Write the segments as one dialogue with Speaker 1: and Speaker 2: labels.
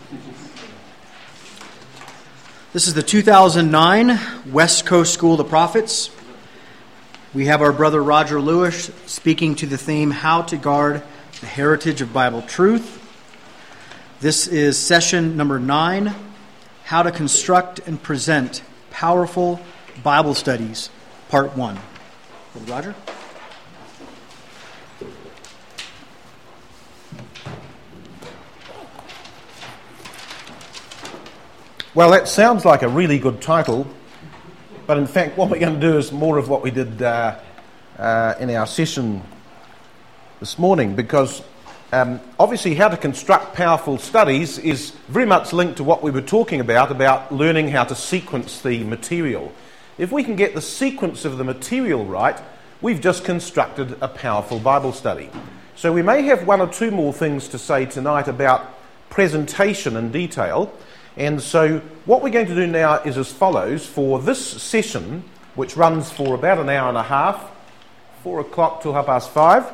Speaker 1: This is the 2009 West Coast School of the Prophets. We have our brother Roger Lewis speaking to the theme, How to Guard the Heritage of Bible Truth. This is session number 9, How to Construct and Present Powerful Bible Studies, Part 1. Roger?
Speaker 2: Well, that sounds like a really good title, but in fact what we're going to do is more of what we did in our session this morning, because obviously how to construct powerful studies is very much linked to what we were talking about learning how to sequence the material. If we can get the sequence of the material right, we've just constructed a powerful Bible study. So we may have one or two more things to say tonight about presentation in detail. And so what we're going to do now is as follows. For this session, which runs for about an hour and a half, 4 o'clock till 5:30,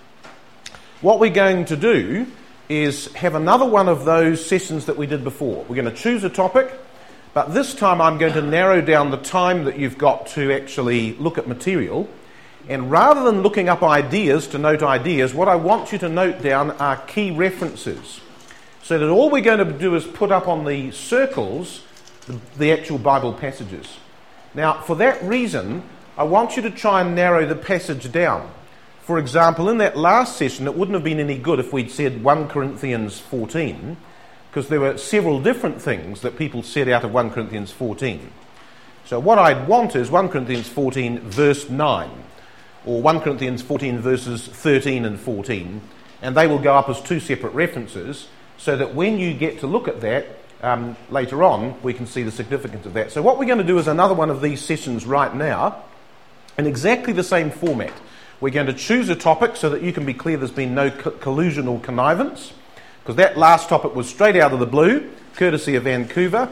Speaker 2: what we're going to do is have another one of those sessions that we did before. We're going to choose a topic, but this time I'm going to narrow down the time that you've got to actually look at material. And rather than looking up ideas to note ideas, what I want you to note down are key references. So that all we're going to do is put up on the circles the actual Bible passages. Now, for that reason, I want you to try and narrow the passage down. For example, in that last session, it wouldn't have been any good if we'd said 1 Corinthians 14, because there were several different things that people said out of 1 Corinthians 14. So what I'd want is 1 Corinthians 14 verse 9, or 1 Corinthians 14 verses 13 and 14, and they will go up as two separate references, so that when you get to look at that later on, we can see the significance of that. So what we're going to do is another one of these sessions right now, in exactly the same format. We're going to choose a topic so that you can be clear there's been no collusion or connivance, because that last topic was straight out of the blue, courtesy of Vancouver.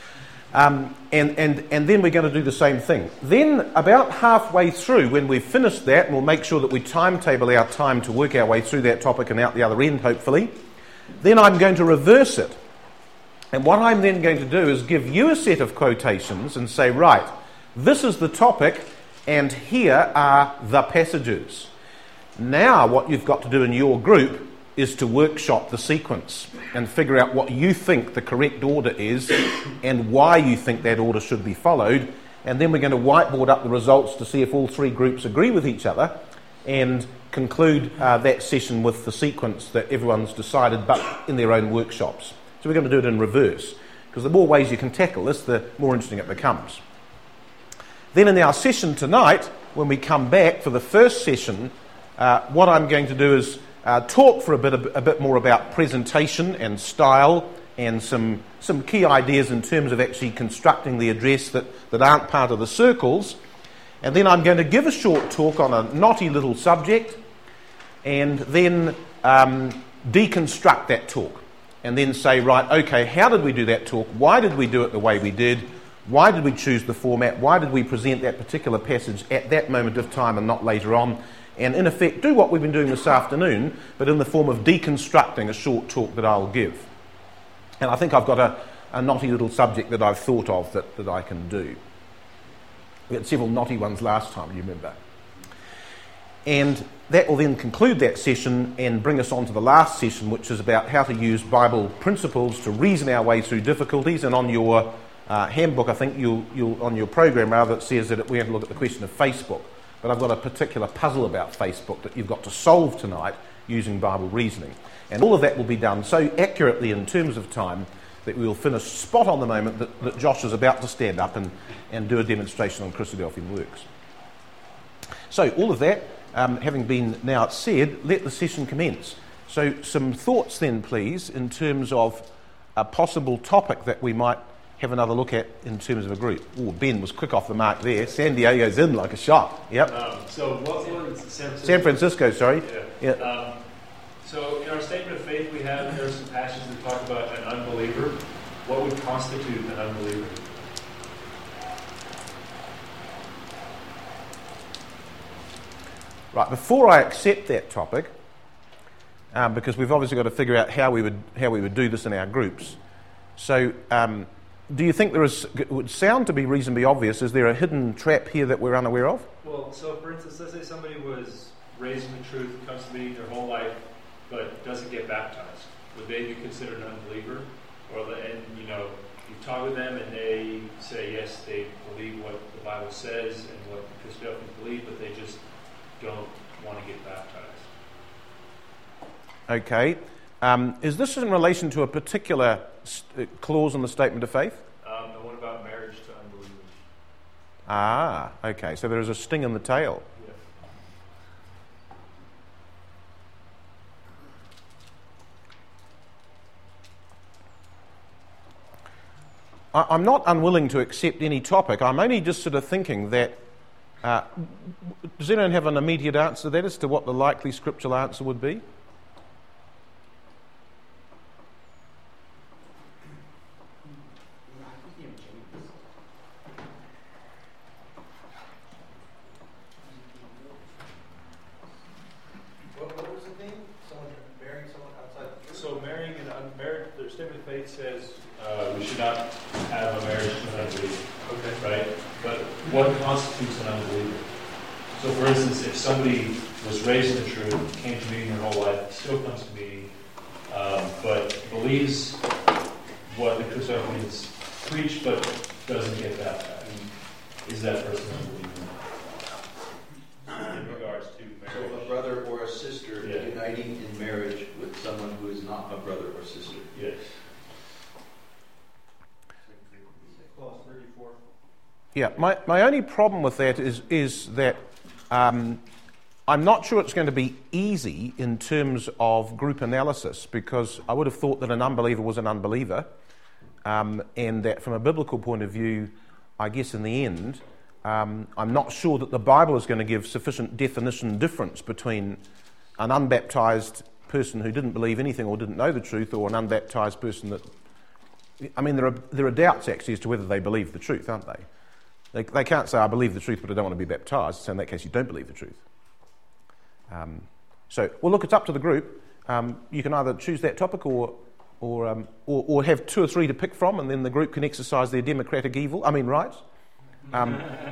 Speaker 2: And then we're going to do the same thing. Then about halfway through, when we've finished that, and we'll make sure that we timetable our time to work our way through that topic and out the other end, hopefully, then I'm going to reverse it. And what I'm then going to do is give you a set of quotations and say, right, this is the topic and here are the passages. Now what you've got to do in your group is to workshop the sequence and figure out what you think the correct order is and why you think that order should be followed. And then we're going to whiteboard up the results to see if all three groups agree with each other and conclude that session with the sequence that everyone's decided, but in their own workshops. So we're going to do it in reverse, because the more ways you can tackle this, the more interesting it becomes. Then in our session tonight, when we come back for the first session, what I'm going to do is talk for a bit more about presentation and style and some key ideas in terms of actually constructing the address that aren't part of the circles. And then I'm going to give a short talk on a knotty little subject and then deconstruct that talk and then say, right, okay, how did we do that talk? Why did we do it the way we did? Why did we choose the format? Why did we present that particular passage at that moment of time and not later on? And in effect, do what we've been doing this afternoon, but in the form of deconstructing a short talk that I'll give. And I think I've got a knotty little subject that I've thought of that I can do. We had several knotty ones last time, you remember. And that will then conclude that session and bring us on to the last session, which is about how to use Bible principles to reason our way through difficulties. And on your handbook, I think you'll on your program rather, it says that we have to look at the question of Facebook. But I've got a particular puzzle about Facebook that you've got to solve tonight using Bible reasoning. And all of that will be done so accurately in terms of time that we will finish spot on the moment that Josh is about to stand up and do a demonstration on Christadelphian works. So all of that, having been now said, let the session commence. So some thoughts then, please, in terms of a possible topic that we might have another look at in terms of a group. Oh, Ben was quick off the mark there. San Diego's in like a shot. Yep.
Speaker 3: So what was
Speaker 2: San Francisco, sorry.
Speaker 3: Yeah. So in our statement of faith we have, there are some passages that talk about an unbeliever. What would constitute an unbeliever?
Speaker 2: Right, before I accept that topic, because we've obviously got to figure out how we would do this in our groups. So, do you think it would sound to be reasonably obvious? Is there a hidden trap here that we're unaware of?
Speaker 3: Well, so for instance, let's say somebody was raised in the truth, comes to me their whole life, but doesn't get baptized. Would they be considered an unbeliever? You talk with them and they say yes, they believe what the Bible says and what the Christians believe, but they just don't want to get baptized.
Speaker 2: Okay. Is this in relation to a particular clause in the Statement of Faith?
Speaker 3: The one about marriage to unbelievers.
Speaker 2: Ah, okay. So there is a sting in the tail.
Speaker 3: Yes.
Speaker 2: I'm not unwilling to accept any topic. I'm only just sort of thinking that, does anyone have an immediate answer to that as to what the likely scriptural answer would be?
Speaker 1: What was the thing? Someone marrying someone outside the church?
Speaker 3: So marrying an unmarried, the Statement of Faith says we should not have a marriage to an unbeliever. Okay. Right? But what constitutes an unbeliever? So for instance, if somebody was raised in the truth, came to me their whole life, still comes to me, but believes what the Christians preach, but doesn't get baptized, is that person an unbeliever? In regards to marriage.
Speaker 4: So a brother or a sister uniting in marriage with someone who is not a brother or sister.
Speaker 3: Yes.
Speaker 1: Clause 34.
Speaker 2: Yeah, my only problem with that is that I'm not sure it's going to be easy in terms of group analysis, because I would have thought that an unbeliever was an unbeliever, and that from a biblical point of view, I guess in the end, I'm not sure that the Bible is going to give sufficient definition difference between an unbaptized person who didn't believe anything or didn't know the truth, or an unbaptized person that... I mean, there are doubts actually as to whether they believe the truth, aren't they? They can't say, I believe the truth, but I don't want to be baptized. So in that case, you don't believe the truth. Well, look, it's up to the group. You can either choose that topic or have two or three to pick from, and then the group can exercise their democratic rights.
Speaker 5: What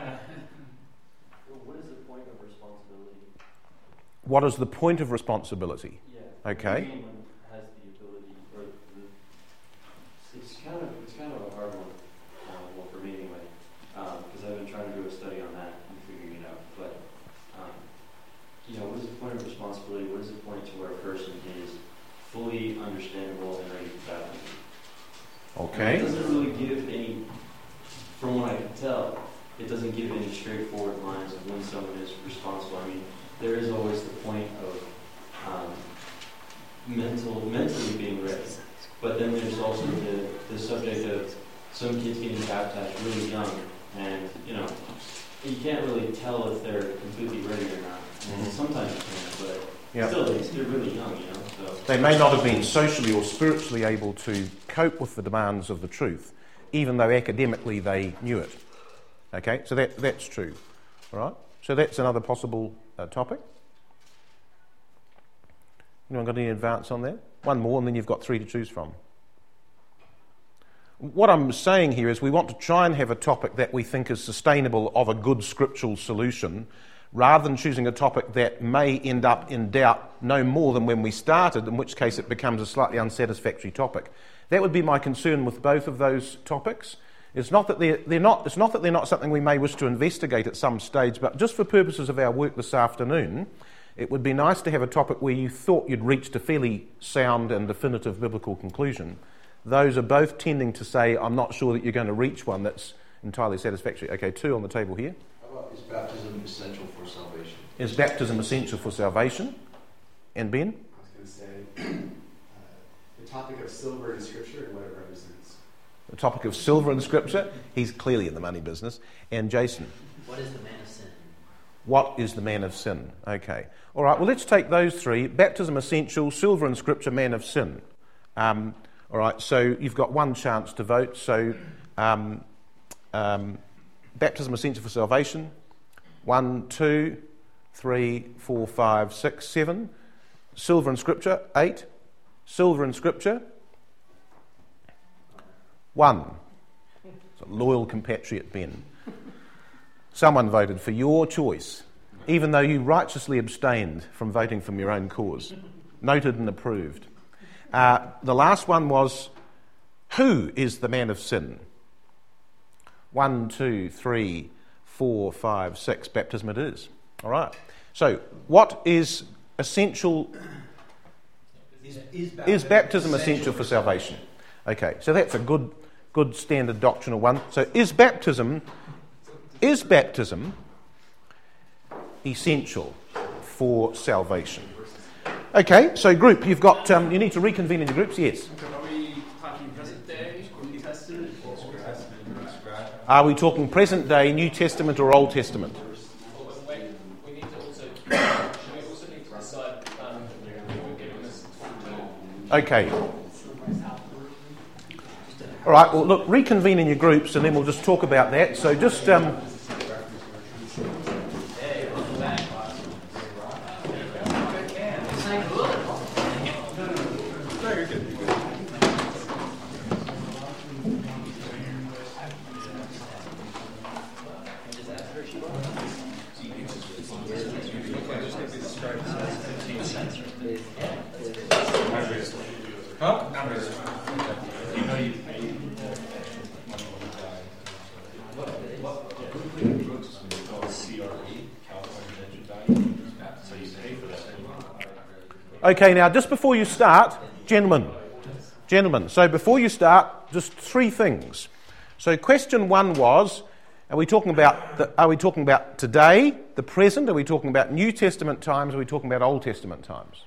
Speaker 5: is the point of responsibility?
Speaker 2: What is the point of responsibility?
Speaker 5: Yeah.
Speaker 2: Okay.
Speaker 5: Anyone has the ability, or it's kind of a hard one. Well, for me anyway, because I've been trying to do a study on that and figuring it out. But what is the point of responsibility? What is the point to where a person is fully understandable and ready for baptism?
Speaker 2: Okay.
Speaker 5: It doesn't really give any, from what I can tell, it doesn't give any straightforward lines of when someone is responsible. I mean, there is always the point of mentally being ready. But then there's also the subject of some kids getting baptized really young, and you can't really tell if they're completely ready or not. And sometimes you can, but still, they're really young, So
Speaker 2: they may not have been socially or spiritually able to cope with the demands of the truth, even though academically they knew it. Okay, so that's true. All right, so that's another possible topic. Anyone got any advance on that? One more, and then you've got three to choose from. What I'm saying here is we want to try and have a topic that we think is sustainable of a good scriptural solution, rather than choosing a topic that may end up in doubt no more than when we started, in which case it becomes a slightly unsatisfactory topic. That would be my concern with both of those topics. It's not that they're not something we may wish to investigate at some stage, but just for purposes of our work this afternoon, it would be nice to have a topic where you thought you'd reached a fairly sound and definitive biblical conclusion. Those are both tending to say, I'm not sure that you're going to reach one that's entirely satisfactory. Okay, two on the table here.
Speaker 4: How about, is baptism essential for salvation?
Speaker 2: Is baptism essential for salvation? And Ben?
Speaker 6: I was going to say, the topic of silver in Scripture and what it represents.
Speaker 2: The topic of silver in Scripture. He's clearly in the money business. And Jason?
Speaker 7: What is the man of sin?
Speaker 2: What is the man of sin? Okay. All right, well, let's take those three. Baptism essential, silver in Scripture, man of sin. All right, so you've got one chance to vote. So baptism essential for salvation. 1, 2, 3, 4, 5, 6, 7. Silver in Scripture, 8. Silver in Scripture, 1. It's a loyal compatriot, Ben. Someone voted for your choice, even though you righteously abstained from voting from your own cause. Noted and approved. The last one was, who is the man of sin? 1, 2, 3, 4, 5, 6. Baptism it is. All right. So, what is essential? Is baptism essential for salvation? Okay, so that's a good standard doctrinal one. So, is baptism essential for salvation? Okay, so group, you've got you need to reconvene in your groups. Yes.
Speaker 7: Are we talking present day, New Testament, or Old Testament?
Speaker 2: Are we talking present day, New Testament, or Old Testament?
Speaker 7: We need to also need to decide who we're giving this to.
Speaker 2: Okay. All right, well, look, reconvene in your groups and then we'll just talk about that. So just... Okay, now just before you start, gentlemen, so before you start, just 3 things. So question 1 was, are we talking about today, the present? Are we talking about New Testament times? Are we talking about Old Testament times?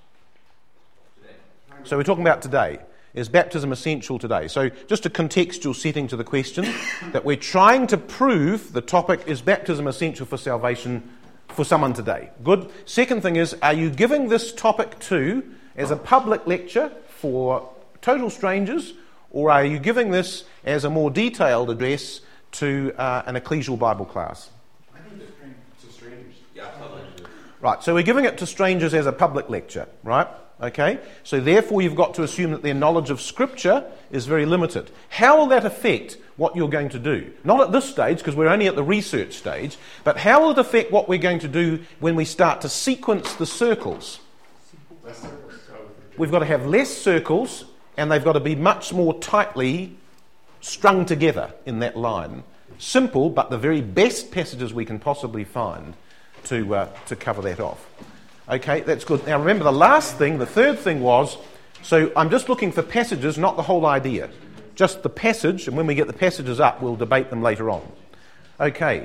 Speaker 2: So we're talking about today. Is baptism essential today? So just a contextual setting to the question, that we're trying to prove the topic, is baptism essential for salvation for someone today? Good. Second thing is, are you giving this topic as a public lecture for total strangers, or are you giving this as a more detailed address to an ecclesial Bible class?
Speaker 6: I think to strangers.
Speaker 4: Yeah, public.
Speaker 2: Right, so we're giving it to strangers as a public lecture, right? Okay, so therefore you've got to assume that their knowledge of Scripture is very limited. How will that affect what you're going to do? Not at this stage, because we're only at the research stage, but how will it affect what we're going to do when we start to sequence the circles? We've got to have less circles, and they've got to be much more tightly strung together in that line. Simple, but the very best passages we can possibly find to cover that off. Okay, that's good. Now remember the third thing was, so I'm just looking for passages, not the whole idea. Just the passage, and when we get the passages up, we'll debate them later on. Okay.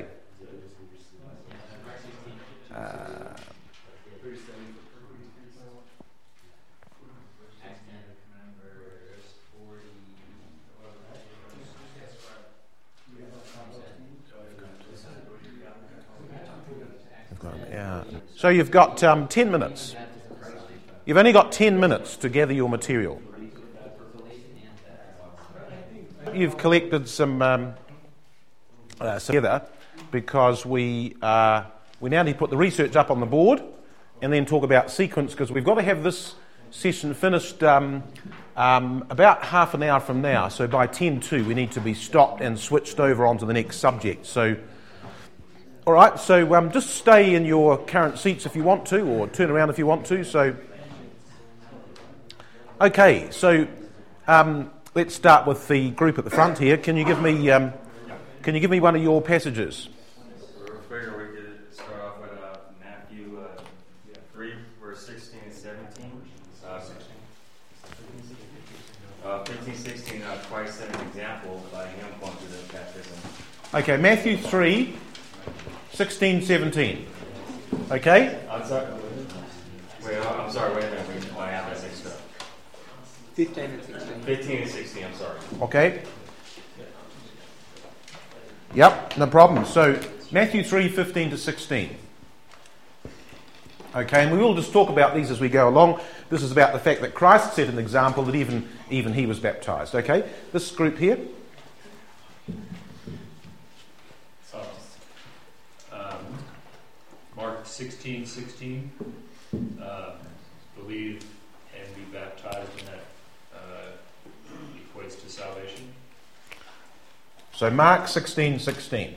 Speaker 2: So you've got 10 minutes. You've only got 10 minutes to gather your material. You've collected some together because we now need to put the research up on the board and then talk about sequence, because we've got to have this session finished about half an hour from now. So by 10:02 we need to be stopped and switched over onto the next subject. So all right, so just stay in your current seats if you want to, or turn around if you want to. So, okay, so let's start with the group at the front here. Can you give me one of your passages?
Speaker 5: We figure we could start off with Matthew 3, verse 16 and 17. 15, 16, Christ set an example by him going through the baptism.
Speaker 2: Okay, Matthew 3. 16, 17. Okay?
Speaker 5: I'm sorry, wait a minute. I have that mixed up.
Speaker 7: 15 and 16.
Speaker 5: 15 and 16, I'm sorry.
Speaker 2: Okay. Yep, no problem. So, Matthew 3, 15 to 16. Okay, and we will just talk about these as we go along. This is about the fact that Christ set an example that even he was baptized. Okay? This group here.
Speaker 3: Mark 16:16. believe and be baptized, and that equates to salvation?
Speaker 2: So Mark 16:16.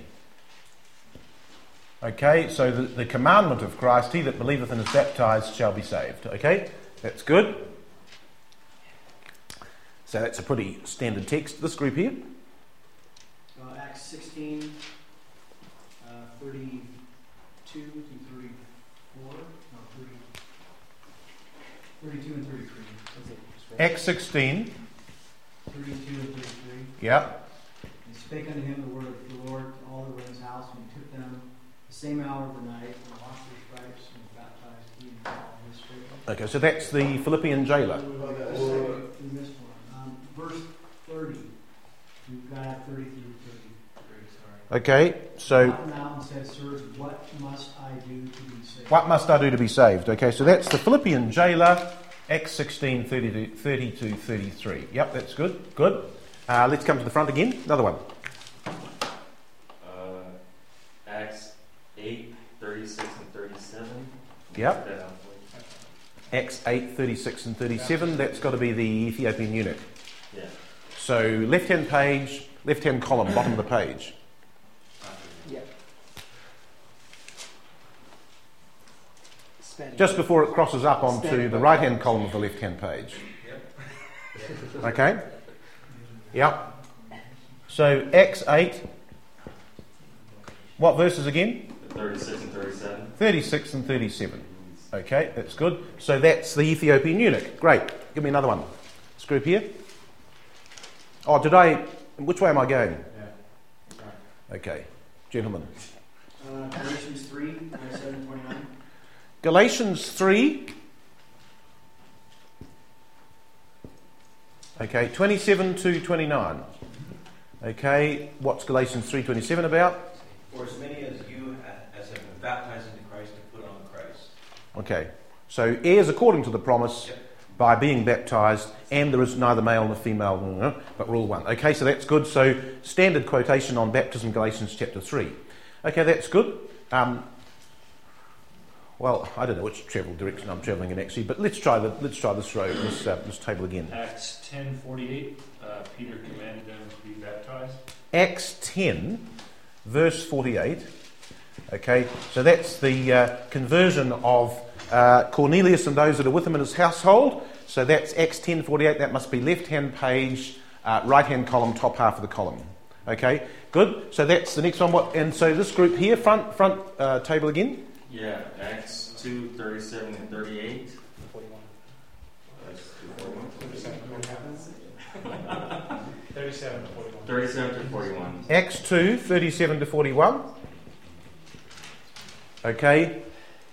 Speaker 2: Okay, so the commandment of Christ, he that believeth and is baptized shall be saved. Okay, that's good. So that's a pretty standard text. This group here.
Speaker 1: Acts 16, 32 to 34. No, 32 and 33. That's it.
Speaker 2: Acts 16.
Speaker 1: 32 and 33.
Speaker 2: Yeah.
Speaker 1: And spake unto him the word of the Lord to all that were in his house, and he took them the same hour of the night, and washed their stripes, and was baptized, he and all his children.
Speaker 2: Okay, so that's the Philippian jailer.
Speaker 1: We missed one. Verse 30. We've got 30 through 33.
Speaker 2: Okay, so
Speaker 1: Now and said, sirs, what must I do to be saved?
Speaker 2: what must I do to be saved? Okay, so that's the Philippian jailer, Acts 16, 32, 33. Yep, that's good. Good. Let's come to the front again. Another one.
Speaker 5: Acts 8, 36 and 37.
Speaker 2: Yep. Acts 8, 36 and 37. That's got to be the Ethiopian eunuch.
Speaker 5: Yeah.
Speaker 2: So left-hand page, left-hand column, bottom of the page.
Speaker 1: Yeah.
Speaker 2: Just before it crosses up onto the right-hand column of the left-hand page. Okay? Yep. So Acts 8. What verses again?
Speaker 5: 36 and 37.
Speaker 2: 36 and 37. Okay, that's good. So that's the Ethiopian eunuch. Great. Give me another one. This group here. Oh, which way am I going? Okay. Gentlemen.
Speaker 1: Galatians 3, 27 and 29.
Speaker 2: Galatians 3. Okay, 27 to 29. Okay, what's Galatians 3:27 about?
Speaker 4: For as many as you as have been baptized into Christ have put on Christ.
Speaker 2: Okay, so heirs according to the promise by being baptized, and there is neither male nor female, but rule one. Okay, so that's good. So standard quotation on baptism, Galatians chapter 3. Okay, that's good. Well, I don't know which direction I'm travelling in actually, but let's try this row, this table again.
Speaker 3: Acts 10:48. Peter commanded them to be baptized.
Speaker 2: Acts 10, verse 48. Okay, so that's the conversion of Cornelius and those that are with him in his household. So that's Acts 10:48. That must be left-hand page, right-hand column, top half of the column. Okay, good. So that's the next one. And so this group here, front table again.
Speaker 5: Yeah, Acts 2, 37 and 38.
Speaker 6: 41.
Speaker 5: Acts
Speaker 6: 37 to 41.
Speaker 5: 37 to 41.
Speaker 2: Acts 2, 37 to 41. Okay.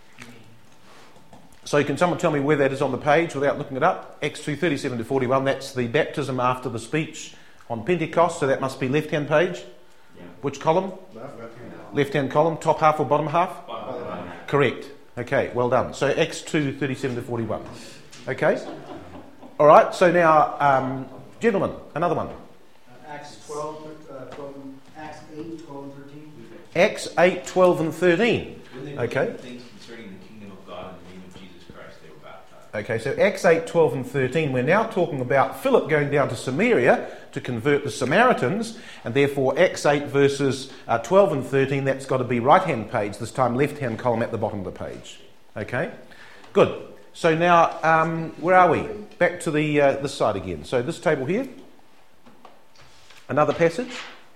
Speaker 2: So can someone tell me where that is on the page without looking it up? Acts 2, 37 to 41. That's the baptism after the speech on Pentecost. So that must be left-hand page.
Speaker 5: Yeah.
Speaker 2: Which column?
Speaker 6: Left-hand.
Speaker 2: Left-hand column, top half or bottom half? Correct. Okay, well done. So Acts 2, 37 to 41. Okay. All right, so now, gentlemen, another one.
Speaker 1: Acts 12, Acts 8, 12 and 13.
Speaker 2: Acts 8, 12 and 13. Okay.
Speaker 4: Things concerning the kingdom of God in the name of Jesus Christ, they were baptized.
Speaker 2: Okay, so Acts 8, 12 and 13, we're now talking about Philip going down to Samaria to convert the Samaritans, and therefore Acts 8 verses 12 and 13, that's got to be right-hand page, this time left-hand column at the bottom of the page. Okay, good. So now, where are we? Back to this side again. So this table here, another passage.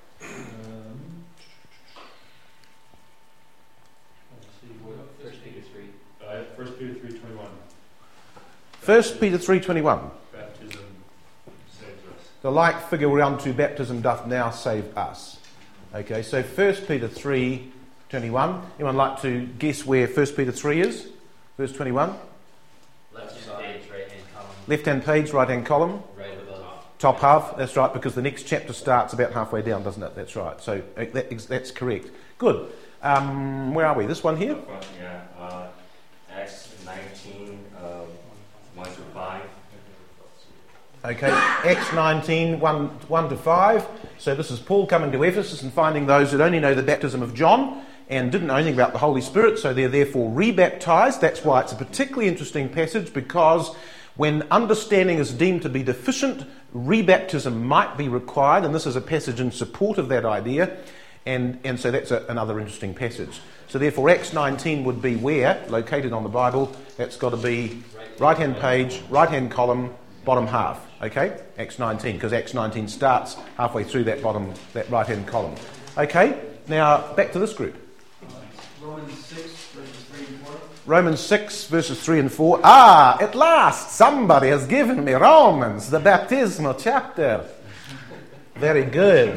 Speaker 3: First Peter 3:21.
Speaker 2: 1 Peter 3:21.
Speaker 3: Baptism saves us.
Speaker 2: The like figure whereunto baptism doth now save us. Okay, so 1 Peter 3:21. Anyone like to guess where 1 Peter 3 is? Verse 21.
Speaker 7: Left-hand page, right-hand column,
Speaker 2: Left-hand page, right-hand column.
Speaker 7: right above.
Speaker 2: Top half, that's right, because the next chapter starts about halfway down, doesn't it? That's right. So that's correct. Good. Where are we? This one here?
Speaker 5: Yeah, Acts 19, 1 through 5.
Speaker 2: Okay, Acts 19, 1 to 5. So this is Paul coming to Ephesus and finding those that only know the baptism of John and didn't know anything about the Holy Spirit, so they're therefore rebaptized. That's why it's a particularly interesting passage, because when understanding is deemed to be deficient, rebaptism might be required, and this is a passage in support of that idea, and so that's another interesting passage. So therefore Acts 19 would be where? Located on the Bible. That's got to be right-hand page, right-hand column, bottom half. Okay? Acts 19, because Acts 19 starts halfway through that right-hand column. Okay? Now, back to this group.
Speaker 8: Romans 6, verses 3 and 4.
Speaker 2: Romans 6, verses 3 and 4. Ah, at last, somebody has given me Romans, the baptismal chapter. Very good.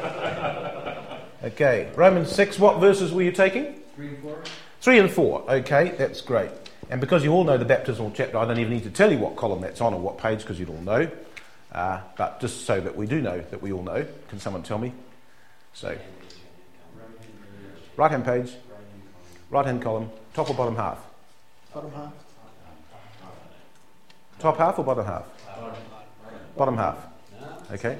Speaker 2: Okay, Romans 6, what verses were you taking?
Speaker 8: 3 and 4.
Speaker 2: 3 and 4, okay, that's great. And because you all know the baptismal chapter, I don't even need to tell you what column that's on or what page, because you'd all know. But just so that we do know, that we all know, can someone tell me? So, right-hand page, right-hand column, top or bottom half?
Speaker 1: Bottom half.
Speaker 2: Top half or bottom half? Bottom half. Okay.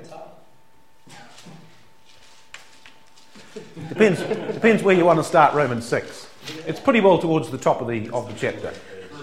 Speaker 2: Depends where you want to start Romans 6. It's pretty well towards the top of the chapter.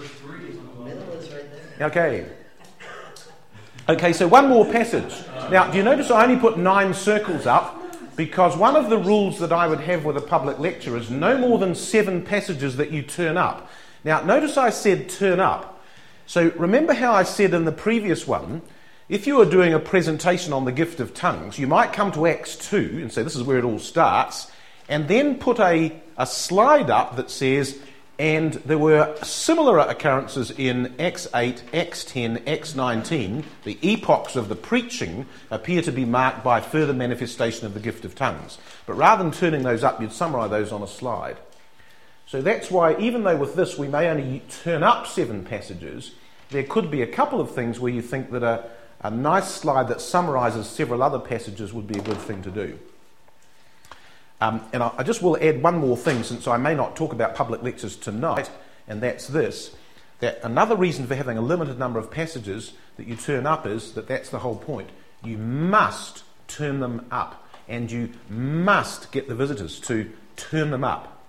Speaker 2: Okay. Okay, so one more passage. Now, do you notice I only put 9 circles up? Because one of the rules that I would have with a public lecture is no more than 7 passages that you turn up. Now, notice I said turn up. So remember how I said in the previous one, if you were doing a presentation on the gift of tongues, you might come to Acts 2 and say this is where it all starts, and then put a slide up that says, and there were similar occurrences in Acts 8, Acts 10, Acts 19. The epochs of the preaching appear to be marked by further manifestation of the gift of tongues. But rather than turning those up, you'd summarise those on a slide. So that's why, even though with this we may only turn up 7 passages, there could be a couple of things where you think that a nice slide that summarises several other passages would be a good thing to do. And I just will add one more thing, since I may not talk about public lectures tonight, and that's this, that another reason for having a limited number of passages that you turn up is that's the whole point. You must turn them up, and you must get the visitors to turn them up.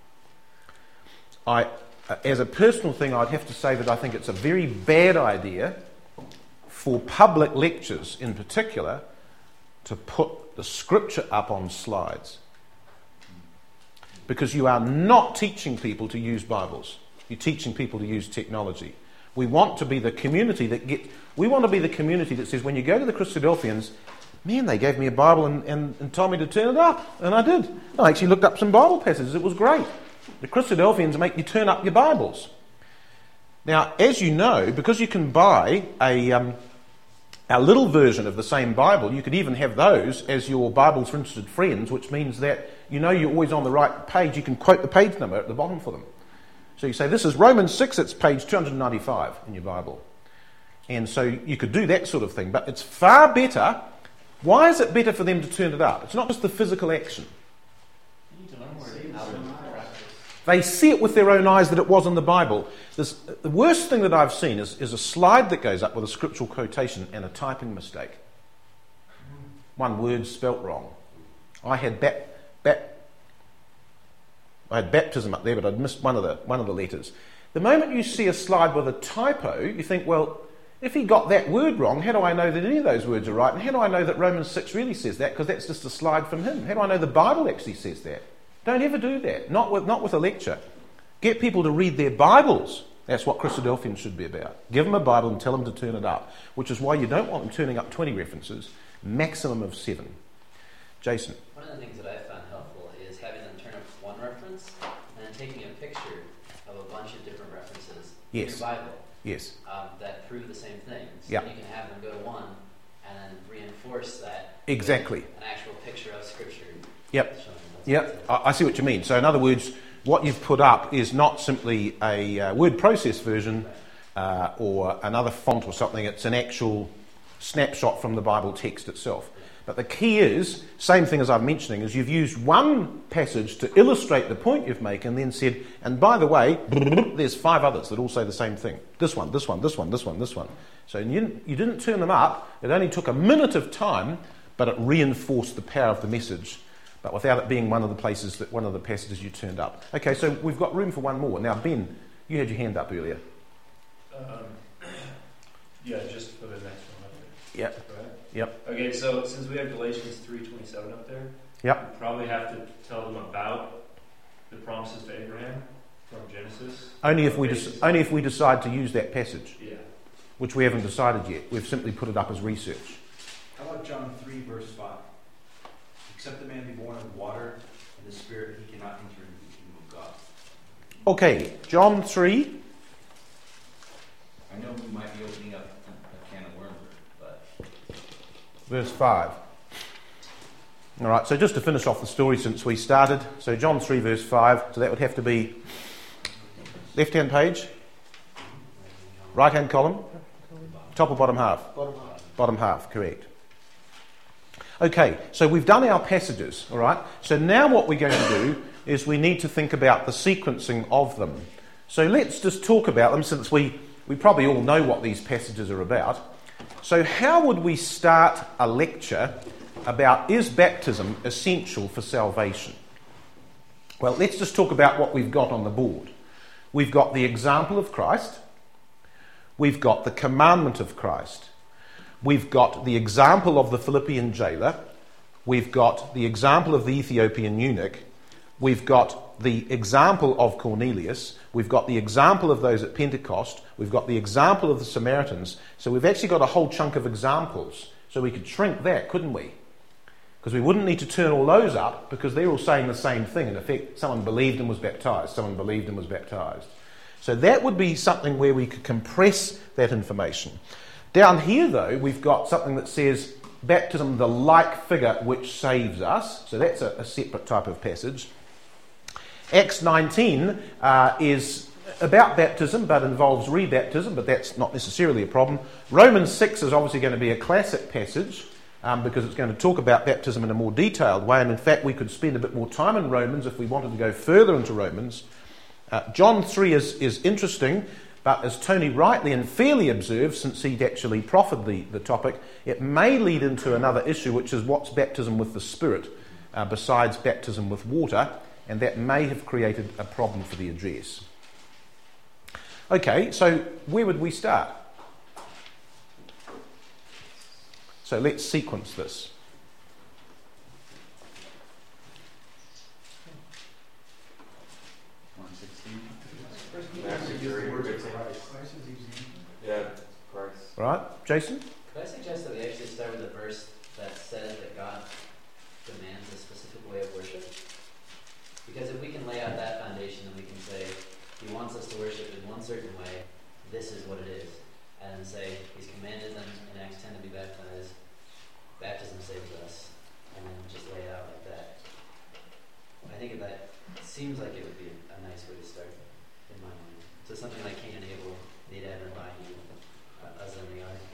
Speaker 2: As a personal thing, I'd have to say that I think it's a very bad idea for public lectures in particular to put the scripture up on slides. Because you are not teaching people to use Bibles. You're teaching people to use technology. We want to be the community that says, when you go to the Christadelphians, man, they gave me a Bible and told me to turn it up. And I did. I actually looked up some Bible passages. It was great. The Christadelphians make you turn up your Bibles. Now, as you know, because you can buy a little version of the same Bible, you could even have those as your Bibles for Interested Friends, which means that you're always on the right page. You can quote the page number at the bottom for them. So you say, this is Romans 6, it's page 295 in your Bible. And so you could do that sort of thing, but it's far better. Why is it better for them to turn it up? It's not just the physical action. They see it with their own eyes that it was in the Bible. The worst thing that I've seen is a slide that goes up with a scriptural quotation and a typing mistake. One word spelt wrong. I had baptism up there, but I'd missed one of the letters. The moment you see a slide with a typo, you think, well, if he got that word wrong, how do I know that any of those words are right? And how do I know that Romans 6 really says that? Because that's just a slide from him. How do I know the Bible actually says that? Don't ever do that. Not with a lecture. Get people to read their Bibles. That's what Christadelphians should be about. Give them a Bible and tell them to turn it up, which is why you don't want them turning up 20 references, maximum of 7. Jason.
Speaker 9: One of the things that I found helpful is having them turn up one reference and then taking a picture of a bunch of different references in your Bible.
Speaker 2: Yes.
Speaker 9: That prove the same thing. So
Speaker 2: yep.
Speaker 9: You can have them go to one and then reinforce that.
Speaker 2: Exactly.
Speaker 9: An actual picture of Scripture.
Speaker 2: Yep. Yep. I see what you mean. So in other words, what you've put up is not simply a word process version or another font or something. It's an actual snapshot from the Bible text itself. But the key is, same thing as I'm mentioning, is you've used one passage to illustrate the point you've made and then said, and by the way, there's 5 others that all say the same thing. This one, this one, this one, this one, this one. So you didn't turn them up. It only took a minute of time, but it reinforced the power of the message but without it being one of the passages you turned up. Okay, so we've got room for one more. Now, Ben, you had your hand up earlier.
Speaker 3: Yeah, just for the next one up there.
Speaker 2: Yep.
Speaker 3: Go ahead.
Speaker 2: Yep.
Speaker 3: Okay, so since we have Galatians 3:27 up there,
Speaker 2: Yep.
Speaker 3: we probably have to tell them about the promises to Abraham from Genesis.
Speaker 2: Only if we decide to use that passage,
Speaker 3: Yeah.
Speaker 2: which we haven't decided yet. We've simply put it up as research.
Speaker 6: How about John 3, verse 5? Except the man be born of water and the Spirit, he cannot enter into the kingdom of God.
Speaker 2: Okay, John 3.
Speaker 4: I know we might be opening up a can of worms, but
Speaker 2: Verse 5. All right, so just to finish off the story since we started. So John 3, verse 5. So that would have to be left-hand page, right-hand column, top or bottom half? Bottom half, correct. Okay, so we've done our passages, all right? So now what we're going to do is we need to think about the sequencing of them. So let's just talk about them since we probably all know what these passages are about. So how would we start a lecture about is baptism essential for salvation? Well, let's just talk about what we've got on the board. We've got the example of Christ. We've got the commandment of Christ. We've got the example of the Philippian jailer. We've got the example of the Ethiopian eunuch. We've got the example of Cornelius. We've got the example of those at Pentecost. We've got the example of the Samaritans. So we've actually got a whole chunk of examples. So we could shrink that, couldn't we? Because we wouldn't need to turn all those up because they're all saying the same thing. In effect, someone believed and was baptized. Someone believed and was baptized. So that would be something where we could compress that information. Down here, though, we've got something that says baptism, the like figure which saves us. So that's a separate type of passage. Acts 19 is about baptism but involves rebaptism, but that's not necessarily a problem. Romans 6 is obviously going to be a classic passage because it's going to talk about baptism in a more detailed way, and in fact we could spend a bit more time in Romans if we wanted to go further into Romans. John 3 is interesting, but as Tony rightly and fairly observed, since he'd actually proffered the topic, it may lead into another issue, which is what's baptism with the Spirit besides baptism with water, and that may have created a problem for the address. Okay, so where would we start? So let's sequence this.
Speaker 5: Yeah, Christ.
Speaker 2: Right, Jason?
Speaker 9: Could I suggest that we actually start with a verse that says that God demands a specific way of worship? Because if we can lay out that foundation, then we can say, He wants us to worship in one certain way, this is what it is. And say, He's commanded them in Acts 10 to be baptized, baptism saves us, and then just lay it out like that. I think that seems like it would be a nice way to start, in my mind. So something like Cain and Abel, need to remind you, as in the eye.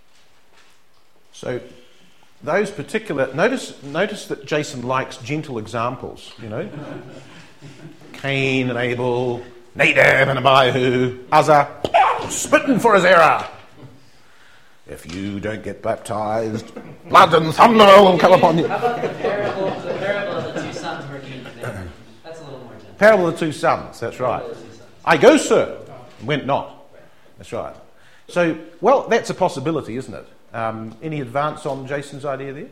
Speaker 2: So those particular... Notice that Jason likes gentle examples, you know. Cain and Abel, Nadab and Abihu, Uzzah, spitting for his error. If you don't get baptized, blood and thunder will come upon you.
Speaker 9: How about the parable of the two sons working in the vineyard? That's a little more gentle.
Speaker 2: Parable of the two sons, that's right.
Speaker 9: Parable of the two sons.
Speaker 2: I go, sir, and went not. That's right. So, well, that's a possibility, isn't it? Any advance on Jason's idea there?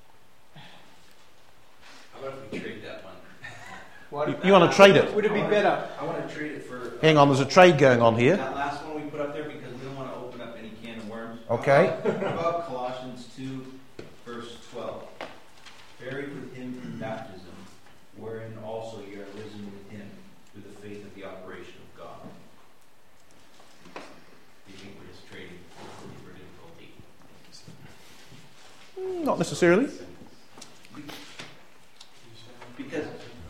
Speaker 4: how about if we trade that one?
Speaker 2: You want to trade it?
Speaker 8: Would it be better?
Speaker 4: I want to trade it for
Speaker 2: Hang on, there's a trade going on here.
Speaker 4: that last one we put up there because we don't want to open up any can of worms.
Speaker 2: Okay.
Speaker 4: How about Colossians 2, verse 12? Buried with him in baptism, wherein also you are risen with him through the faith of the operation of God. Do you think we're just trading for difficulty?
Speaker 2: Not necessarily.
Speaker 4: Because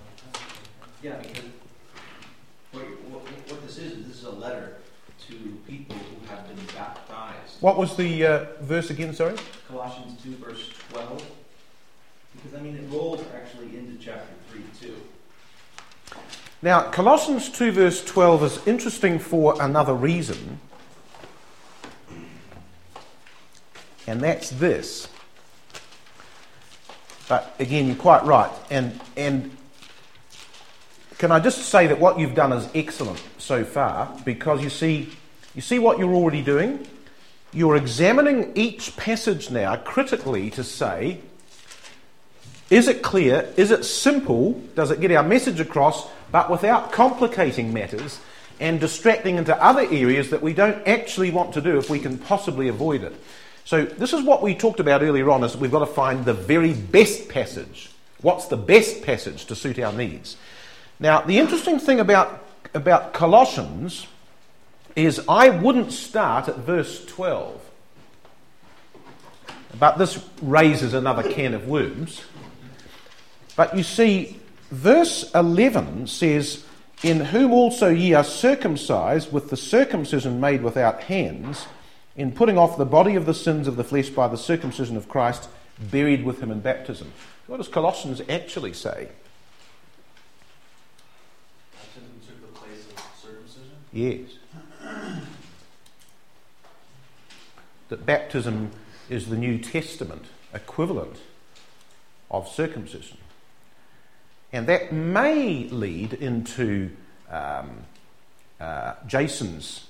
Speaker 4: what this is a letter to people who have been baptized.
Speaker 2: What was the verse again, sorry?
Speaker 4: Colossians 2, verse 12. Because, it rolls actually into chapter 3, too.
Speaker 2: Now, Colossians 2 verse 12 is interesting for another reason. And that's this. But again, you're quite right. And can I just say that what you've done is excellent so far, because you see what you're already doing? You're examining each passage now critically to say, is it clear? Is it simple? Does it get our message across, but without complicating matters and distracting into other areas that we don't actually want to do if we can possibly avoid it? So this is what we talked about earlier on, is that we've got to find the very best passage. What's the best passage to suit our needs? Now, the interesting thing about Colossians is I wouldn't start at verse 12. But this raises another can of worms. But you see, verse 11 says, "In whom also ye are circumcised with the circumcision made without hands, in putting off the body of the sins of the flesh by the circumcision of Christ, buried with him in baptism." What does Colossians actually say?
Speaker 5: Baptism took the place of circumcision?
Speaker 2: Yes. That baptism is the New Testament equivalent of circumcision. And that may lead into Jason's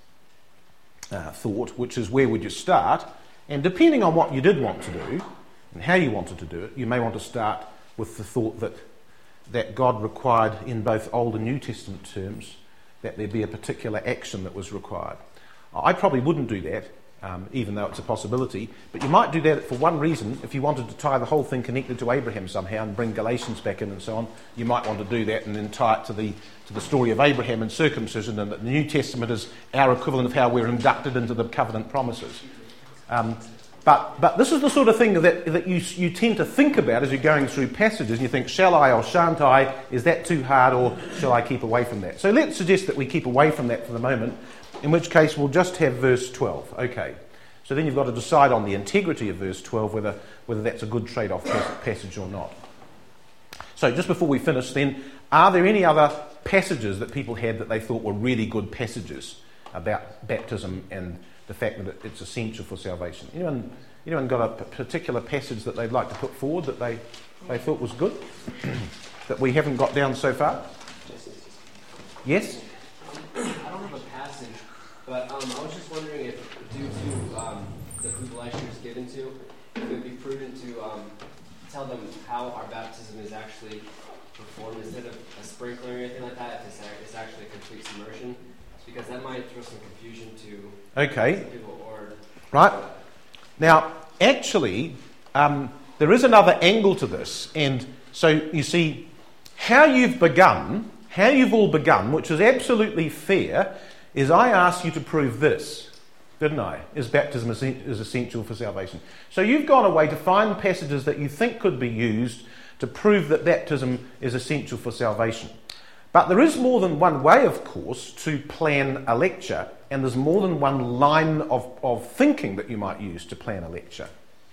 Speaker 2: thought, which is, where would you start? And depending on what you did want to do and how you wanted to do it, you may want to start with the thought that God required, in both Old and New Testament terms, that there be a particular action that was required. I probably wouldn't do that, even though it's a possibility, but you might do that for one reason. If you wanted to tie the whole thing connected to Abraham somehow and bring Galatians back in and so on, you might want to do that and then tie it to the story of Abraham and circumcision, and that the New Testament is our equivalent of how we're inducted into the covenant promises. But this is the sort of thing that you tend to think about as you're going through passages, and you think, shall I or shan't I? Is that too hard, or shall I keep away from that? So let's suggest that we keep away from that for the moment, in which case we'll just have verse 12. Okay. So then you've got to decide on the integrity of verse 12, whether that's a good trade-off passage or not. So just before we finish then, are there any other passages that people had that they thought were really good passages about baptism and the fact that it's essential for salvation? Anyone got a particular passage that they'd like to put forward that they thought was good, that we haven't got down so far? Yes?
Speaker 10: I don't have a passage, but I was just wondering if, due to the who Elisha is given to, if it would be prudent to tell them how our baptism is actually performed instead of a sprinkling or anything like that, if it's actually a complete submersion, because that might throw some confusion to some people.
Speaker 2: Right. Now, actually, there is another angle to this, and so you see, how you've all begun, which is absolutely fair, is I asked you to prove this, didn't I? Is baptism is essential for salvation. So you've gone away to find passages that you think could be used to prove that baptism is essential for salvation. But there is more than one way, of course, to plan a lecture, and there's more than one line of thinking that you might use to plan a lecture.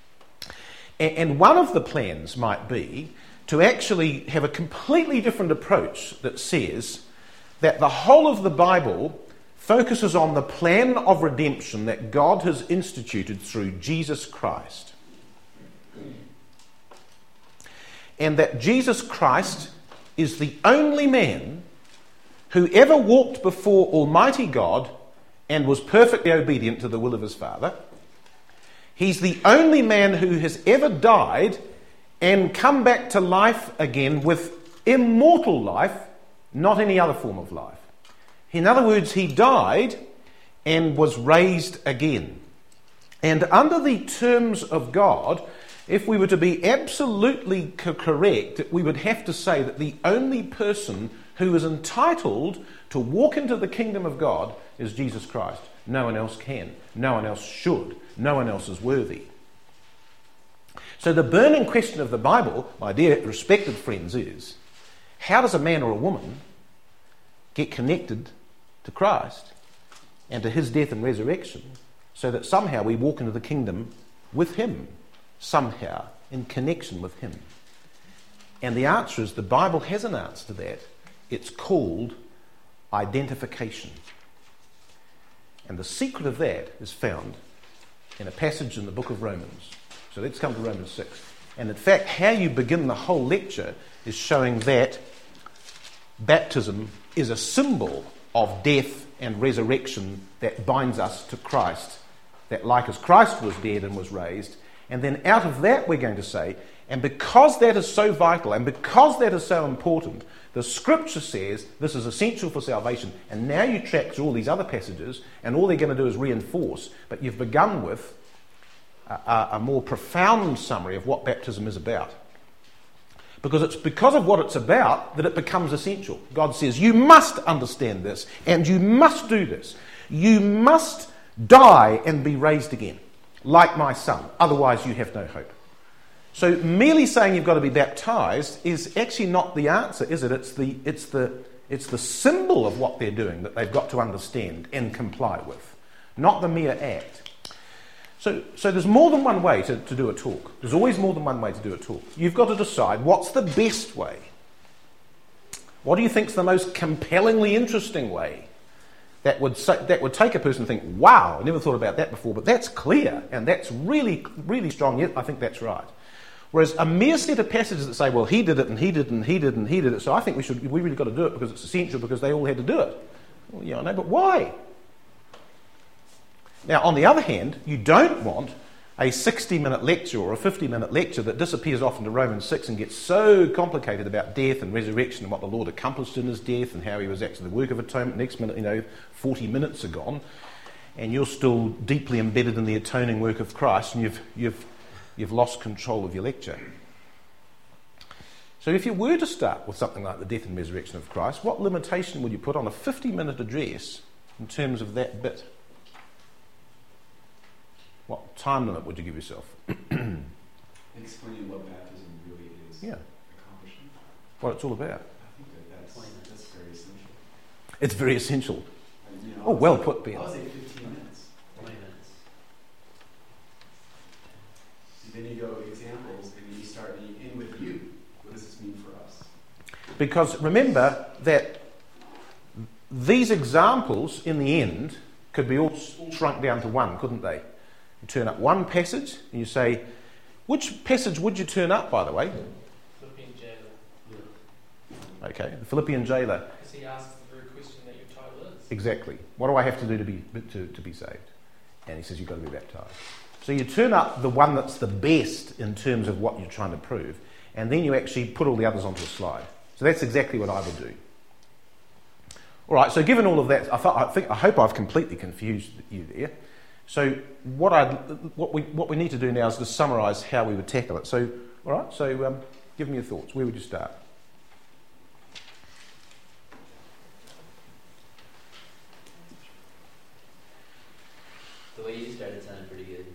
Speaker 2: And one of the plans might be to actually have a completely different approach that says that the whole of the Bible focuses on the plan of redemption that God has instituted through Jesus Christ. And that Jesus Christ is the only man who ever walked before Almighty God and was perfectly obedient to the will of his Father. He's the only man who has ever died and come back to life again with immortal life, not any other form of life. In other words, he died and was raised again. And under the terms of God, if we were to be absolutely correct, we would have to say that the only person who is entitled to walk into the kingdom of God is Jesus Christ. No one else can. No one else should. No one else is worthy. So the burning question of the Bible, my dear respected friends, is how does a man or a woman get connected to Christ and to his death and resurrection so that somehow we walk into the kingdom with him, somehow in connection with him? And the answer is, the Bible has an answer to that. It's called identification. And the secret of that is found in a passage in the book of Romans. So let's come to Romans 6. And in fact, how you begin the whole lecture is showing that baptism is a symbol of death and resurrection that binds us to Christ, that like as Christ was dead and was raised, and then out of that we're going to say, and because that is so vital and because that is so important, the Scripture says this is essential for salvation. And now you track through all these other passages, and all they're going to do is reinforce, but you've begun with a more profound summary of what baptism is about. Because it's because of what it's about that it becomes essential. God says, you must understand this, and you must do this. You must die and be raised again, like my son. Otherwise you have no hope. So merely saying you've got to be baptized is actually not the answer, is it? It's the symbol of what they're doing that they've got to understand and comply with, not the mere act. So there's more than one way to do a talk. There's always more than one way to do a talk. You've got to decide what's the best way. What do you think's the most compellingly interesting way that would take a person to think, wow, I never thought about that before, but that's clear and that's really, really strong. Yet I think that's right. Whereas a mere set of passages that say, well, he did it and he did it and he did it and he did it, so I think we really got to do it because it's essential because they all had to do it. Well, yeah, I know, but why? Now, on the other hand, you don't want a 60-minute lecture or a 50-minute lecture that disappears off into Romans 6 and gets so complicated about death and resurrection and what the Lord accomplished in his death and how he was actually the work of atonement. Next minute, 40 minutes are gone, and you're still deeply embedded in the atoning work of Christ, and you've lost control of your lecture. So if you were to start with something like the death and resurrection of Christ, what limitation would you put on a 50-minute address in terms of that bit? What time limit would you give yourself?
Speaker 11: Explaining what baptism really is.
Speaker 2: Yeah.
Speaker 11: Accomplishing.
Speaker 2: What it's all about.
Speaker 11: I think that's very essential.
Speaker 2: It's very essential. Well put, Ben.
Speaker 11: I would say 15 minutes.
Speaker 9: 20 minutes.
Speaker 11: Then you go examples, and you start in with you. What does this mean for us?
Speaker 2: Because remember that these examples, in the end, could be all shrunk down to one, couldn't they? You turn up one passage, and you say, which passage would you turn up, by the way?
Speaker 7: Philippian jailer.
Speaker 2: Okay, the Philippian jailer.
Speaker 7: Because he asks the very question that your title is.
Speaker 2: Exactly. What do I have to do to be saved? And he says you've got to be baptized. So you turn up the one that's the best in terms of what you're trying to prove, and then you actually put all the others onto a slide. So that's exactly what I would do. All right, so given all of that, I hope I've completely confused you there. So what we need to do now is to summarise how we would tackle it. So, all right, so give me your thoughts. Where would you start?
Speaker 9: The way you started sounded pretty good.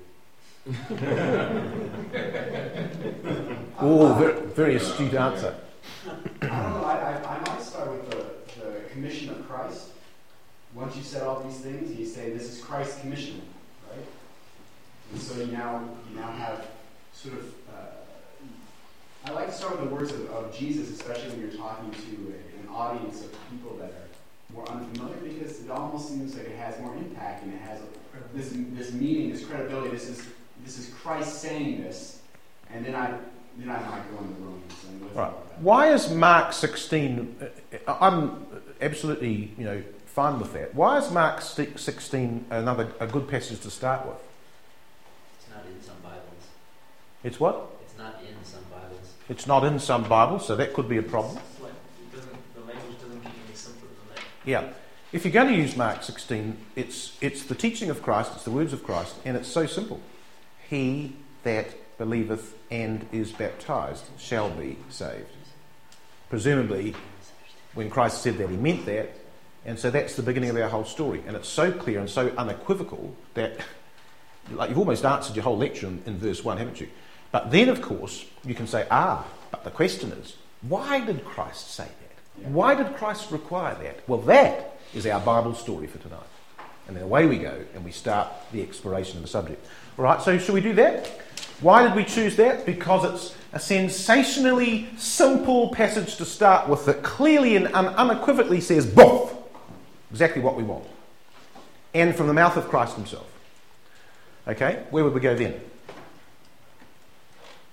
Speaker 2: Oh, very astute answer.
Speaker 11: I don't know. I might start with the commission of Christ. Once you set all these things, you say this is Christ's commission, right? And so you now have sort of. I like to start with the words of Jesus, especially when you're talking to an audience of people that are more unfamiliar, because it almost seems like it has more impact and it has this meaning, this credibility. This is Christ saying this, and then I might go into Romans.
Speaker 2: Right. Why is Mark 16? I'm absolutely fine with that. Why is Mark 16 a good passage to start with?
Speaker 9: It's not in some Bibles.
Speaker 2: It's what?
Speaker 9: It's not in some Bibles.
Speaker 2: It's not in some Bibles, so that could be a problem.
Speaker 7: It's like the language doesn't get any simpler than that.
Speaker 2: Yeah. If you're going to use Mark 16, it's the teaching of Christ, it's the words of Christ, and it's so simple. He that believeth and is baptized shall be saved. Presumably, when Christ said that, he meant that, and so that's the beginning of our whole story. And it's so clear and so unequivocal that you've almost answered your whole lecture in verse 1, haven't you? But then, of course, you can say, but the question is, why did Christ say that? Yeah. Why did Christ require that? Well, that is our Bible story for tonight. And then away we go, and we start the exploration of the subject. All right, so shall we do that? Why did we choose that? Because it's a sensationally simple passage to start with that clearly and unequivocally says, boom, exactly what we want. And from the mouth of Christ himself. Okay, where would we go then?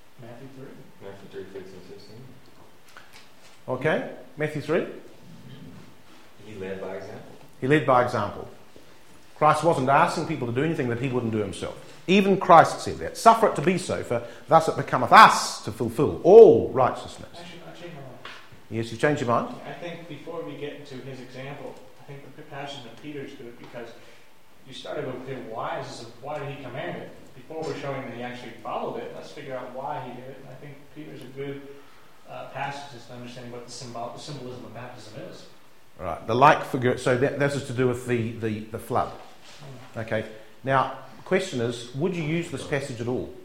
Speaker 3: Matthew 3.
Speaker 12: Matthew 3, 15, 16.
Speaker 2: Okay, Matthew 3.
Speaker 12: He led by example.
Speaker 2: He led by example. Christ wasn't asking people to do anything that he wouldn't do himself. Even Christ said that. Suffer it to be so, for thus it becometh us to fulfill all righteousness.
Speaker 3: Actually, I changed my mind.
Speaker 2: Yes, you changed your mind?
Speaker 3: I think before we get into his example, I think the passage of Peter's good because you started with him, why did he command it? Before we're showing that he actually followed it, let's figure out why he did it. And I think Peter's a good passage to understanding what the symbolism of baptism is.
Speaker 2: Right, the like figure, so this is to do with the flood. Okay, now, the question is, would you use this passage at all?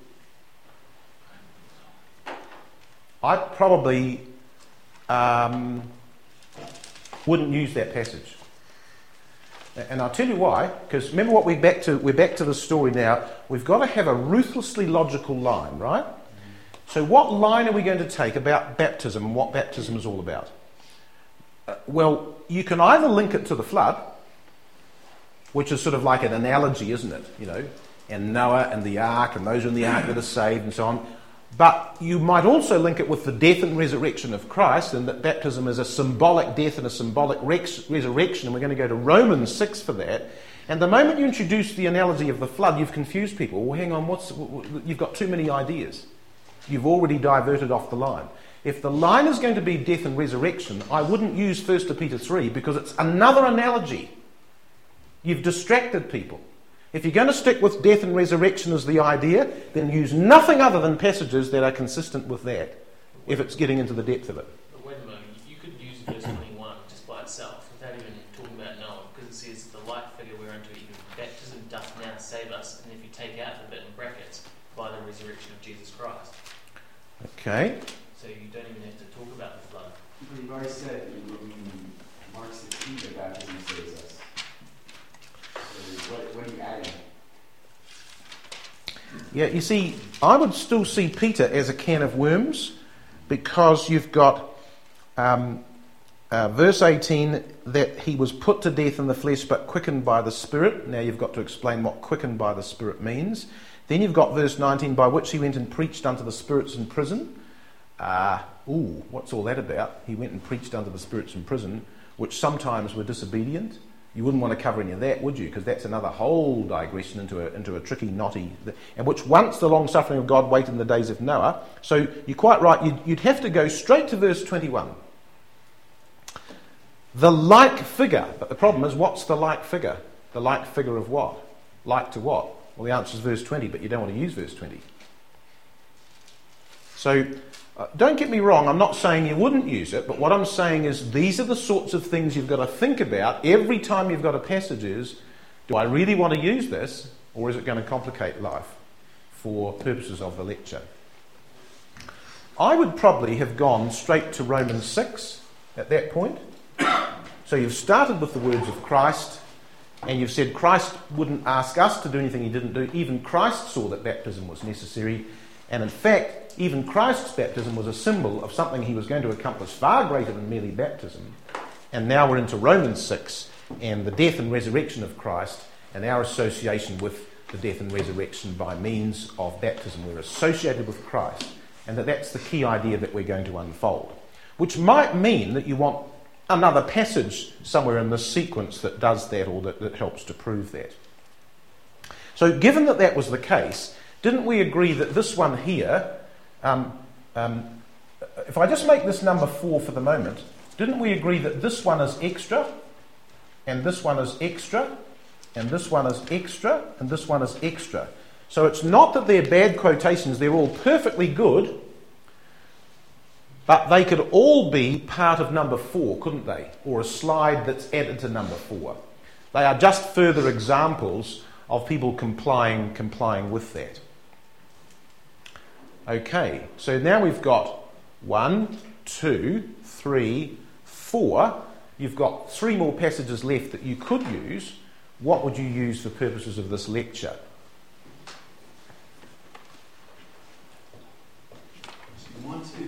Speaker 2: I probably wouldn't use that passage. And I'll tell you why, because remember what we're back to the story now. We've got to have a ruthlessly logical line, right? So what line are we going to take about baptism and what baptism is all about? Well, you can either link it to the flood, which is sort of like an analogy, isn't it? You know, and Noah and the ark, and those in the ark that are saved, and so on. But you might also link it with the death and resurrection of Christ, and that baptism is a symbolic death and a symbolic resurrection, and we're going to go to Romans 6 for that. And the moment you introduce the analogy of the flood, you've confused people. Well, hang on, you've got too many ideas. You've already diverted off the line. If the line is going to be death and resurrection, I wouldn't use 1 Peter 3 because it's another analogy. You've distracted people. If you're going to stick with death and resurrection as the idea, then use nothing other than passages that are consistent with that, if it's getting into the depth of it.
Speaker 7: But wait a moment, you could use verse 21 just by itself, without even talking about Noah, because it says, the like figure whereunto even baptism doth now save us, and if you take out the bit in brackets, by the resurrection of Jesus Christ.
Speaker 2: Okay.
Speaker 7: So you don't even have to talk about the flood.
Speaker 11: But you've already said in Mark 16 that baptism saves us. So what are you adding?
Speaker 2: Yeah, you see, I would still see Peter as a can of worms because you've got verse 18 that he was put to death in the flesh but quickened by the Spirit. Now you've got to explain what quickened by the Spirit means. Then you've got verse 19, by which he went and preached unto the spirits in prison. What's all that about? He went and preached unto the spirits in prison, which sometimes were disobedient. You wouldn't want to cover any of that, would you? Because that's another whole digression into a tricky, knotty, and which once the long suffering of God waited in the days of Noah. So you're quite right. You'd have to go straight to verse 21. The like figure, but the problem is, what's the like figure? The like figure of what? Like to what? Well, the answer is verse 20, but you don't want to use verse 20. So, don't get me wrong, I'm not saying you wouldn't use it, but what I'm saying is these are the sorts of things you've got to think about every time you've got a passage is, do I really want to use this, or is it going to complicate life for purposes of the lecture? I would probably have gone straight to Romans 6 at that point. So you've started with the words of Christ, and you've said Christ wouldn't ask us to do anything he didn't do. Even Christ saw that baptism was necessary. And in fact, even Christ's baptism was a symbol of something he was going to accomplish far greater than merely baptism. And now we're into Romans 6 and the death and resurrection of Christ and our association with the death and resurrection by means of baptism. We're associated with Christ. And that's the key idea that we're going to unfold. Which might mean that you want another passage somewhere in this sequence that does that or that helps to prove that. So given that that was the case, didn't we agree that this one here, if I just make this number 4 for the moment, didn't we agree that this one is extra, and this one is extra, and this one is extra, and this one is extra? So it's not that they're bad quotations, they're all perfectly good, but they could all be part of number 4, couldn't they? Or a slide that's added to number 4. They are just further examples of people complying with that. Okay, so now we've got 1, 2, 3, 4. You've got 3 more passages left that you could use. What would you use for purposes of this lecture?
Speaker 11: So you want to,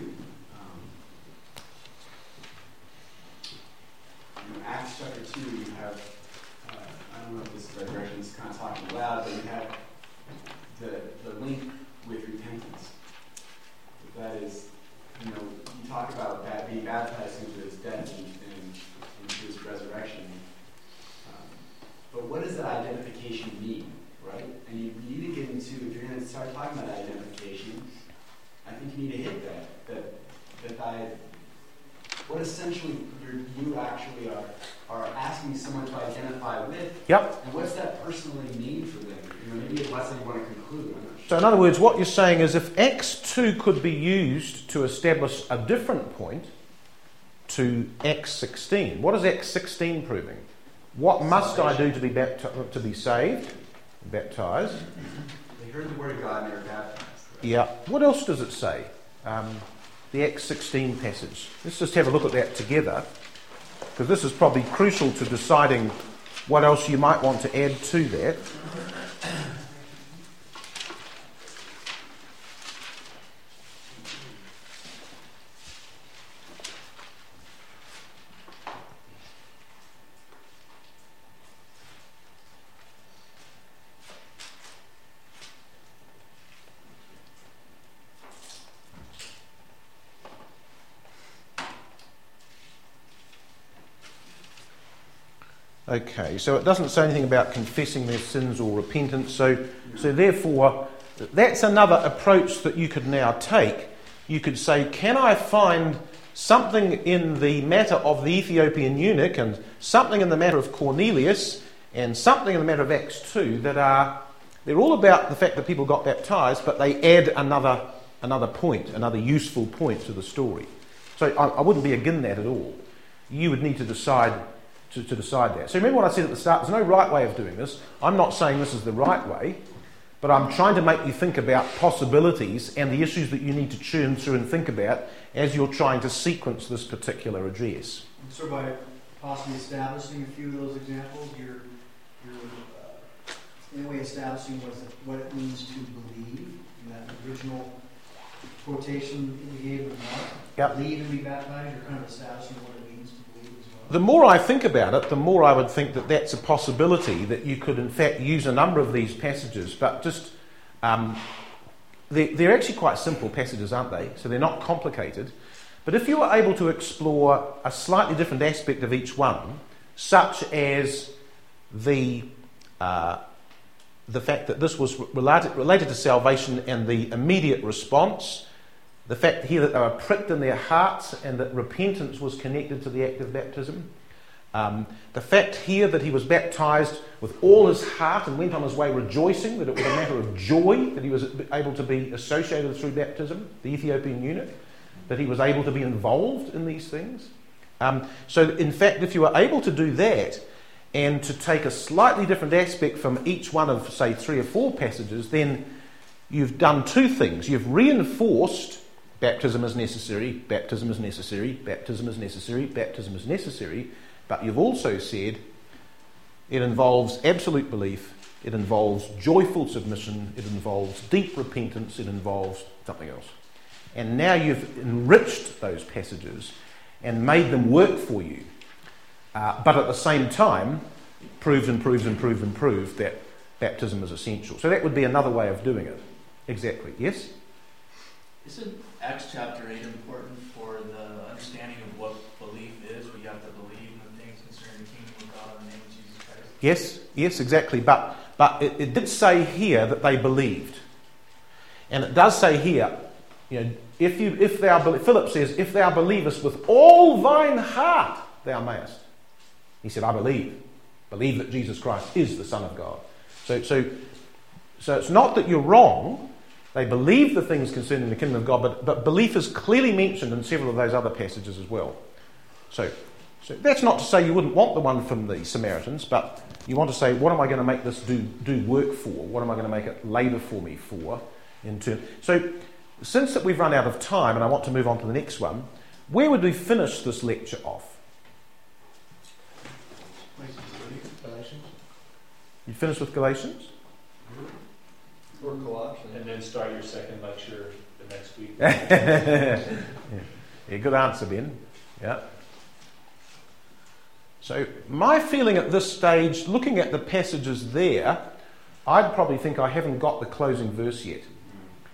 Speaker 11: in Acts chapter 2, you have, I don't know if this is the right direction, it's kind of talking loud, but you have the link with repentance. That is, you talk about that being baptized into his death and into his resurrection. But what does that identification mean, right? And you need to get into, if you're going to start talking about identification, I think you need to hit what essentially you actually are asking someone to identify with.
Speaker 2: Yep.
Speaker 11: And what's that personally mean for them? Maybe a lesson you want to conclude. I'm not sure.
Speaker 2: So in other words, what you're saying is if Acts 2 could be used to establish a different point to Acts 16, what is Acts 16 proving? What must I do to be saved, baptized?
Speaker 11: They heard the word of God and they were baptized. Right?
Speaker 2: Yeah. What else does it say? The Acts 16 passage. Let's just have a look at that together, because this is probably crucial to deciding what else you might want to add to that. Okay, so it doesn't say anything about confessing their sins or repentance. So therefore, that's another approach that you could now take. You could say, can I find something in the matter of the Ethiopian eunuch and something in the matter of Cornelius and something in the matter of Acts 2 they're all about the fact that people got baptized, but they add another point, another useful point to the story. So I wouldn't be against that at all. You would need to decide to decide that. So remember what I said at the start, there's no right way of doing this. I'm not saying this is the right way, but I'm trying to make you think about possibilities and the issues that you need to churn through and think about as you're trying to sequence this particular address.
Speaker 1: So by possibly establishing a few of those examples, you're in a way establishing what it means to believe in that original quotation that you gave of Mark.
Speaker 2: Yep.
Speaker 1: Believe and be baptized, you're kind of establishing what it means to believe as well.
Speaker 2: The more I think about it, the more I would think that that's a possibility, that you could in fact use a number of these passages, but just they're actually quite simple passages, aren't they? So they're not complicated. But if you were able to explore a slightly different aspect of each one, such as the fact that this was related to salvation and the immediate response, the fact here that they were pricked in their hearts and that repentance was connected to the act of baptism, the fact here that he was baptized with all his heart and went on his way rejoicing, that it was a matter of joy that he was able to be associated through baptism, the Ethiopian eunuch, that he was able to be involved in these things. So in fact, if you were able to do that, and to take a slightly different aspect from each one of, say, 3 or 4 passages, then you've done 2 things. You've reinforced baptism is necessary, baptism is necessary, baptism is necessary, baptism is necessary, but you've also said it involves absolute belief, it involves joyful submission, it involves deep repentance, it involves something else. And now you've enriched those passages and made them work for you. But at the same time, proved that baptism is essential. So that would be another way of doing it. Exactly. Yes?
Speaker 13: Isn't Acts chapter 8 important for the understanding of what belief is? We have to believe in the things concerning the kingdom of God in the name of Jesus Christ.
Speaker 2: Yes, exactly. But it did say here that they believed. And it does say here, Philip says, if thou believest with all thine heart, thou mayest. He said, I believe that Jesus Christ is the Son of God. So it's not that you're wrong. They believe the things concerning the kingdom of God, but belief is clearly mentioned in several of those other passages as well. So that's not to say you wouldn't want the one from the Samaritans, but you want to say, what am I going to make this do work for? What am I going to make it labour for me for? So since that we've run out of time and I want to move on to the next one, where would we finish this lecture off?
Speaker 12: Galatians.
Speaker 2: You finish with Galatians?
Speaker 12: Or Colossians.
Speaker 3: And then start your second lecture the next week.
Speaker 2: Yeah, good answer, Ben. Yeah. So my feeling at this stage, looking at the passages there, I'd probably think I haven't got the closing verse yet.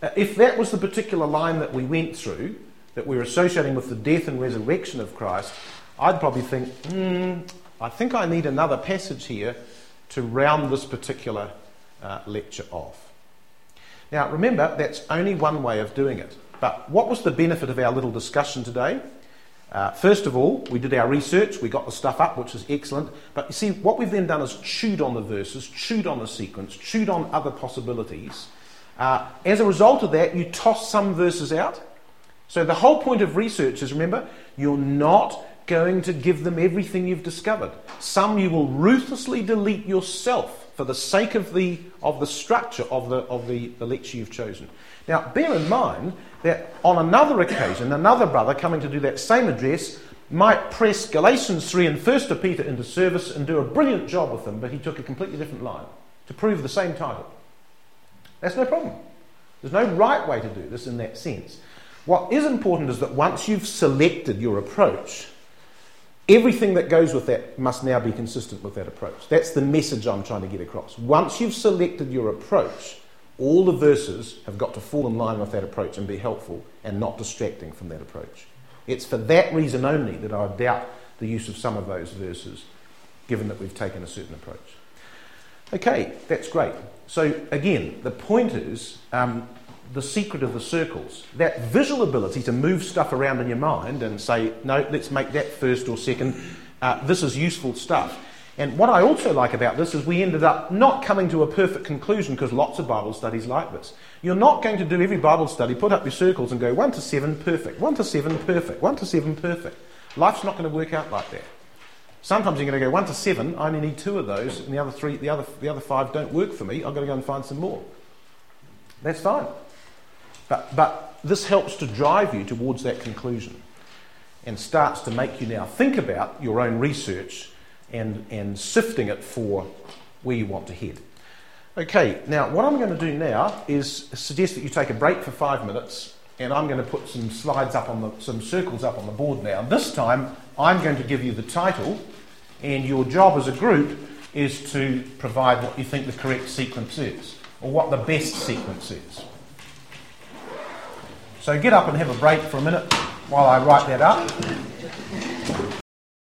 Speaker 2: If that was the particular line that we went through, that we're associating with the death and resurrection of Christ, I'd probably think, I think I need another passage here to round this particular lecture off. Now, remember, that's only one way of doing it. But what was the benefit of our little discussion today? First of all, we did our research, we got the stuff up, which is excellent. But you see, what we've then done is chewed on the verses, chewed on the sequence, chewed on other possibilities. As a result of that, you toss some verses out. So the whole point of research is, remember, you're not going to give them everything you've discovered. Some you will ruthlessly delete yourself for the sake of the structure of the lecture you've chosen. Now, bear in mind that on another occasion, another brother coming to do that same address might press Galatians 3 and 1 Peter into service and do a brilliant job with them, but he took a completely different line to prove the same title. That's no problem. There's no right way to do this in that sense. What is important is that once you've selected your approach, everything that goes with that must now be consistent with that approach. That's the message I'm trying to get across. Once you've selected your approach, all the verses have got to fall in line with that approach and be helpful and not distracting from that approach. It's for that reason only that I doubt the use of some of those verses, given that we've taken a certain approach. Okay, that's great. So again, the point is the secret of the circles. That visual ability to move stuff around in your mind and say, no, let's make that first or second. This is useful stuff. And what I also like about this is we ended up not coming to a perfect conclusion, because lots of Bible studies like this. You're not going to do every Bible study, put up your circles and go 1 to 7, perfect, 1 to 7, perfect, 1 to 7, perfect. Life's not going to work out like that. Sometimes you're going to go 1 to 7, I only need 2 of those, and the other 5 don't work for me, I've got to go and find some more. That's fine. But this helps to drive you towards that conclusion and starts to make you now think about your own research and sifting it for where you want to head. Okay, now what I'm going to do now is suggest that you take a break for 5 minutes, and I'm going to put some slides up some circles up on the board now. This time I'm going to give you the title, and your job as a group is to provide what you think the correct sequence is, or what the best sequence is. So get up and have a break for a minute while I write that up.